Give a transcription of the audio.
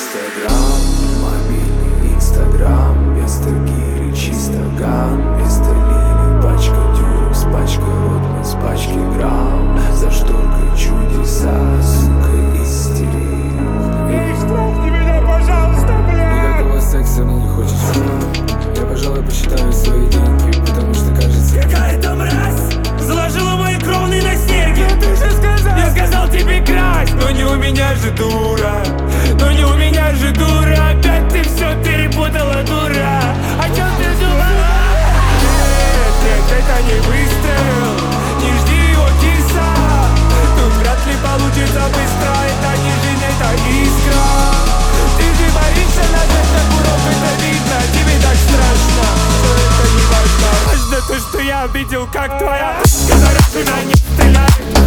Инстаграм, мобильный Инстаграм, вместо гири чисто ган, вместо лилий пачка дюрекс, пачка ротман, пачки грамм. За шторкой чудеса, сука, истерик. Эй, штрафни меня, пожалуйста, блядь! Никакого секса мне не хочется. Я, пожалуй, посчитаю свои деньги, потому что кажется... Какая-то мразь заложила мои кровные на серьги. Ты же сказал! Я сказал тебе красть, но не у меня же дура. Но не у меня же дура. Опять ты все перепутала, дура. О чем ты думала? Нет, нет, это не выстрел. Не жди его, киса. Тут вряд ли получится быстро. Это не жизнь, это искра. Ты же боишься нажать на курок, это видно. Тебе так страшно, что это не важно. Важно то, что я видел, как твоя разжена не стреляет.